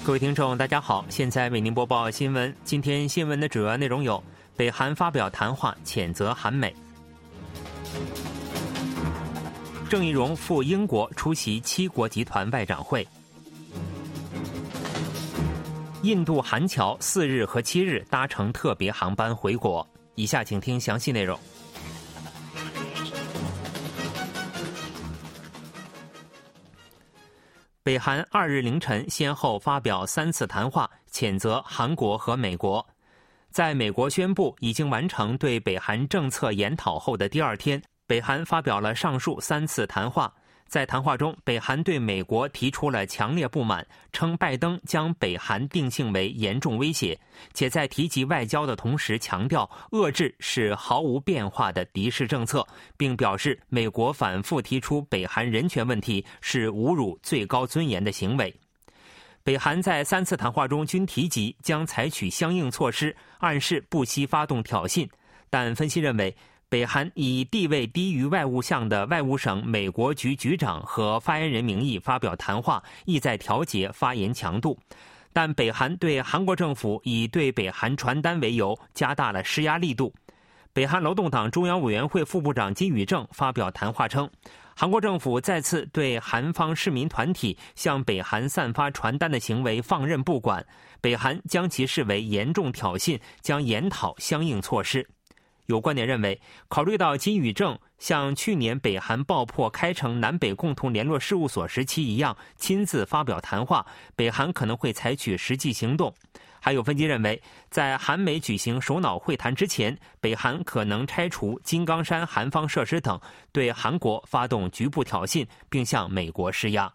各位听众大家好，现在为您播报新闻。今天新闻的主要内容有：北韩发表谈话谴责韩美；郑义溶赴英国出席7国集团外长会；印度韩侨4日和7日搭乘特别航班回国。以下请听详细内容。北韩2日凌晨先后发表3次谈话，谴责韩国和美国。在美国宣布已经完成对北韩政策研讨后的第2天，北韩发表了上述3次谈话。在谈话中，北韩对美国提出了强烈不满，称拜登将北韩定性为严重威胁，且在提及外交的同时强调遏制是毫无变化的敌视政策，并表示美国反复提出北韩人权问题是侮辱最高尊严的行为。北韩在3次谈话中均提及将采取相应措施，暗示不惜发动挑衅，但分析认为，北韩以地位低于外务相的外务省美国局局长和发言人名义发表谈话，意在调节发言强度。但北韩对韩国政府以对北韩传单为由，加大了施压力度。北韩劳动党中央委员会副部长金宇正发表谈话称，韩国政府再次对韩方市民团体向北韩散发传单的行为放任不管，北韩将其视为严重挑衅，将研讨相应措施。有观点认为，考虑到金宇正像去年北韩爆破开城南北共同联络事务所时期一样亲自发表谈话，北韩可能会采取实际行动。还有分析认为，在韩美举行首脑会谈之前，北韩可能拆除金刚山韩方设施等，对韩国发动局部挑衅，并向美国施压。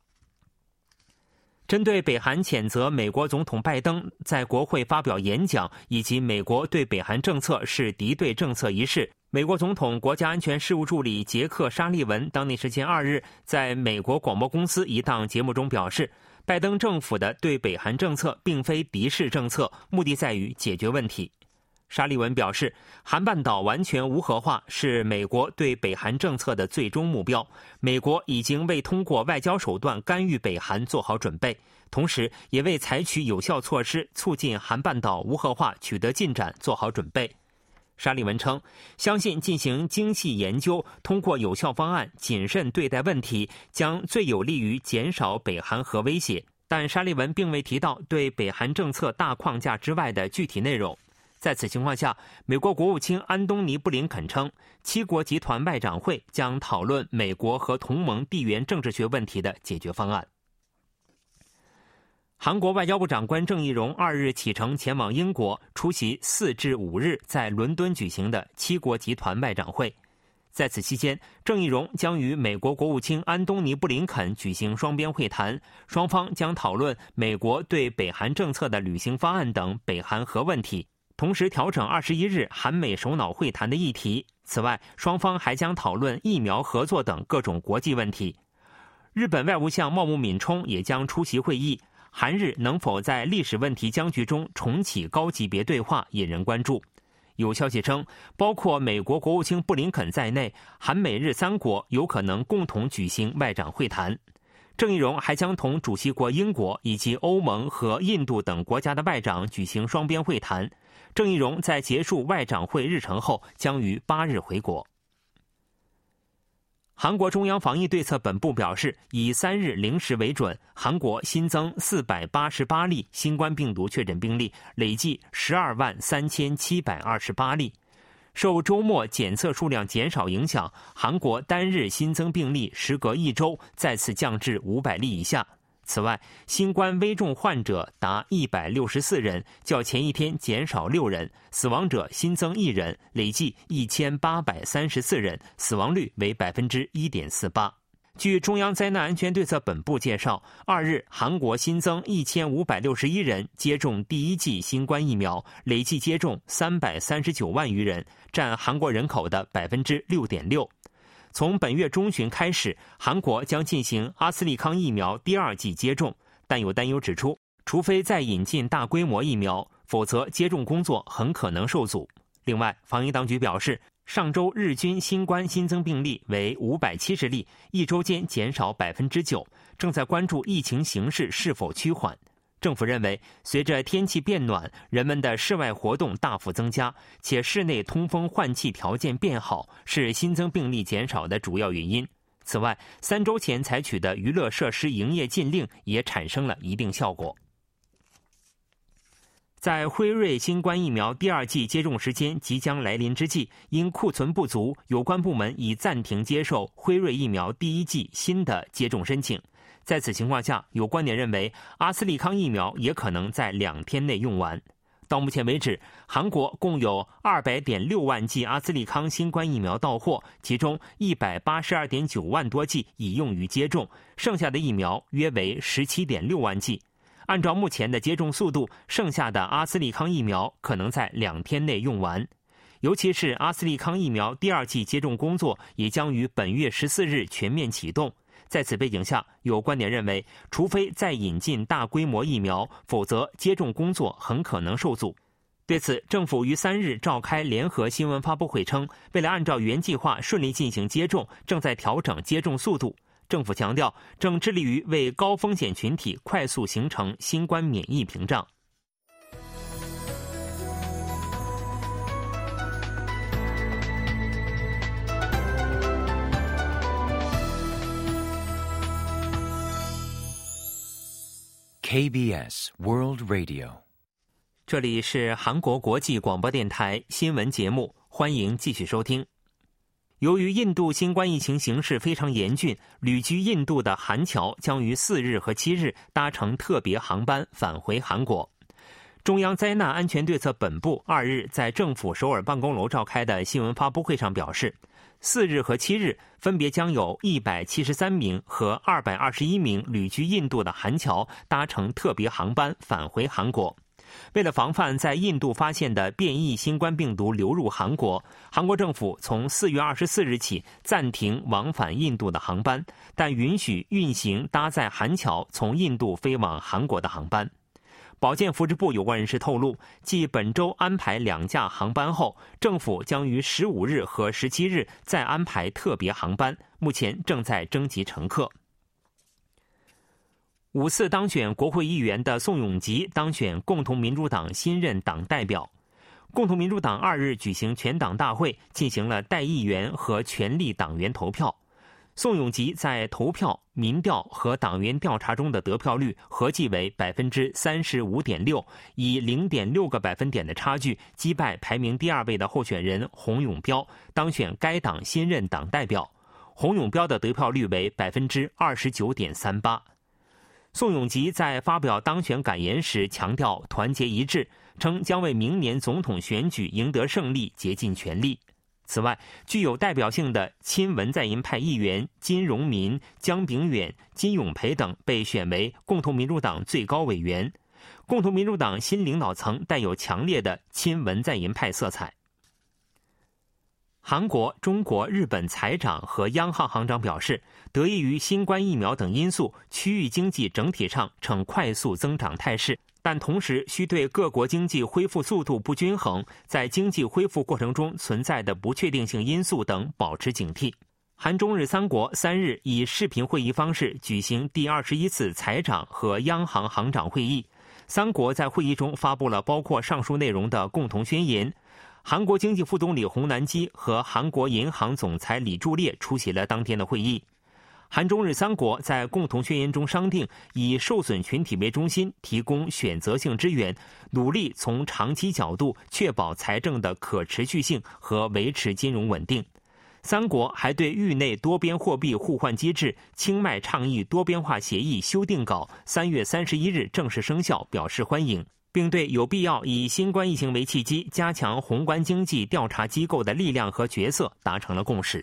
针对北韩谴责美国总统拜登在国会发表演讲，以及美国对北韩政策是敌对政策一事，美国总统国家安全事务助理杰克·沙利文当地时间2日在美国广播公司一档节目中表示，拜登政府的对北韩政策并非敌视政策，目的在于解决问题。沙利文表示，韩半岛完全无核化是美国对北韩政策的最终目标，美国已经为通过外交手段干预北韩做好准备，同时也为采取有效措施促进韩半岛无核化取得进展做好准备。沙利文称，相信进行精细研究，通过有效方案谨慎对待问题，将最有利于减少北韩核威胁，但沙利文并未提到对北韩政策大框架之外的具体内容。在此情况下，美国国务卿安东尼·布林肯称，7国集团外长会将讨论美国和同盟地缘政治学问题的解决方案。韩国外交部长官郑义溶2日启程前往英国，出席4至5日在伦敦举行的7国集团外长会。在此期间，郑义溶将与美国国务卿安东尼·布林肯举行双边会谈，双方将讨论美国对北韩政策的履行方案等北韩核问题，同时调整21日韩美首脑会谈的议题。此外，双方还将讨论疫苗合作等各种国际问题。日本外务相茂木敏充也将出席会议。韩日能否在历史问题僵局中重启高级别对话引人关注。有消息称，包括美国国务卿布林肯在内，韩美日3国有可能共同举行外长会谈。郑义溶还将同主席国英国以及欧盟和印度等国家的外长举行双边会谈。郑义溶在结束外长会日程后，将于8日回国。韩国中央防疫对策本部表示，以3日0时为准，韩国新增488例新冠病毒确诊病例，累计123728例。受周末检测数量减少影响，韩国单日新增病例时隔1周再次降至500例以下。此外，新冠危重患者达164人，较前一天减少6人，死亡者新增1人，累计1834人，死亡率为 1.48%。据中央灾难安全对策本部介绍，2日韩国新增1561人接种第1剂新冠疫苗，累计接种339万余人，占韩国人口的 6.6%。从本月中旬开始，韩国将进行阿斯利康疫苗第2剂接种，但有担忧指出，除非再引进大规模疫苗，否则接种工作很可能受阻。另外，防疫当局表示，上周日均新冠新增病例为570例，一周间减少 9%， 正在关注疫情形势是否趋缓。 政府认为，随着天气变暖，人们的室外活动大幅增加，且室内通风换气条件变好，是新增病例减少的主要原因。此外，3周前采取的娱乐设施营业禁令也产生了一定效果。在辉瑞新冠疫苗第2剂接种时间即将来临之际，因库存不足，有关部门已暂停接受辉瑞疫苗第1剂新的接种申请。在此情况下，有观点认为阿斯利康疫苗也可能在2天内用完。到目前为止，韩国共有200.6万剂阿斯利康新冠疫苗到货，其中182.9万多剂已用于接种，剩下的疫苗约为17.6万剂。按照目前的接种速度，剩下的阿斯利康疫苗可能在2天内用完。尤其是阿斯利康疫苗第2剂接种工作也将于本月14日全面启动。在此背景下，有观点认为，除非再引进大规模疫苗，否则接种工作很可能受阻。对此，政府于3日召开联合新闻发布会称，为了按照原计划顺利进行接种，正在调整接种速度。政府强调，正致力于为高风险群体快速形成新冠免疫屏障。 KBS World Radio， 这里是韩国国际广播电台新闻节目，欢迎继续收听。由于印度新冠疫情形势非常严峻，旅居印度的韩侨将于4日和7日搭乘特别航班返回韩国。中央灾难安全对策本部2日在政府首尔办公楼召开的新闻发布会上表示，4日和7日分别将有173名和221名旅居印度的韩侨搭乘特别航班返回韩国。为了防范在印度发现的变异新冠病毒流入韩国，韩国政府从4月24日起暂停往返印度的航班，但允许运行搭载韩侨从印度飞往韩国的航班。保健福祉部有关人士透露，继本周安排2架航班后，政府将于15日和17日再安排特别航班，目前正在征集乘客。5次当选国会议员的宋永吉当选共同民主党新任党代表。共同民主党2日举行全党大会，进行了代议员和权力党员投票。宋永吉在投票、民调和党员调查中的得票率合计为 35.6%， 以 0.6个百分点的差距击败排名第2位的候选人洪永标，当选该党新任党代表。洪永标的得票率为 29.38%。宋永吉在发表当选感言时强调团结一致，称将为明年总统选举赢得胜利竭尽全力。此外，具有代表性的亲文在寅派议员金荣民、姜炳远、金永培等被选为共同民主党最高委员。共同民主党新领导层带有强烈的亲文在寅派色彩。韩国、中国、日本财长和央行行长表示，得益于新冠疫苗等因素，区域经济整体上呈快速增长态势，但同时需对各国经济恢复速度不均衡，在经济恢复过程中存在的不确定性因素等保持警惕。韩中日3国3日以视频会议方式举行第21次财长和央行行长会议，3国在会议中发布了包括上述内容的共同宣言。韩国经济副总理洪南基和韩国银行总裁李柱烈出席了当天的会议。韩中日3国在共同宣言中商定，以受损群体为中心，提供选择性支援，努力从长期角度确保财政的可持续性和维持金融稳定。3国还对域内多边货币互换机制清迈倡议多边化协议修订稿3月31日正式生效表示欢迎，并对有必要以新冠疫情为契机，加强宏观经济调查机构的力量和角色达成了共识。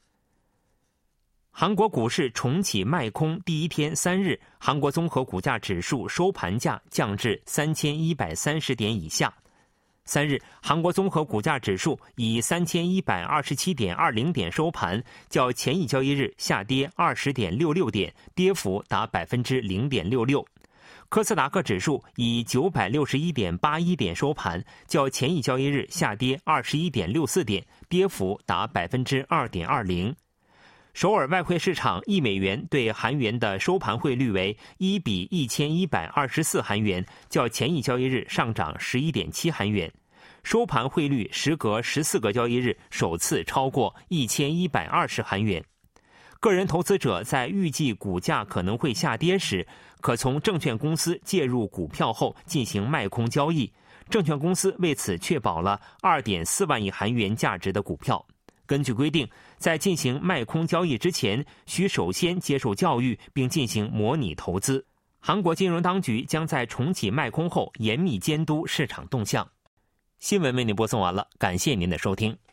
韩国股市重启卖空第一天3日，韩国综合股价指数收盘价降至3130点以下。3日，韩国综合股价指数以3127.20点收盘，较前一交易日下跌20.66点，跌幅达 0.66%。科斯达克指数以961.81点收盘，较前一交易日下跌21.64点，跌幅达 2.20%。 首尔外汇市场1美元对韩元的收盘汇率为1比1124韩元，较前一交易日上涨11.7韩元。收盘汇率时隔14个交易日首次超过1120韩元。个人投资者在预计股价可能会下跌时，可从证券公司介入股票后进行卖空交易。证券公司为此确保了2.4万亿韩元价值的股票。根据规定，在进行卖空交易之前，需首先接受教育并进行模拟投资。韩国金融当局将在重启卖空后严密监督市场动向。新闻为您播送完了，感谢您的收听。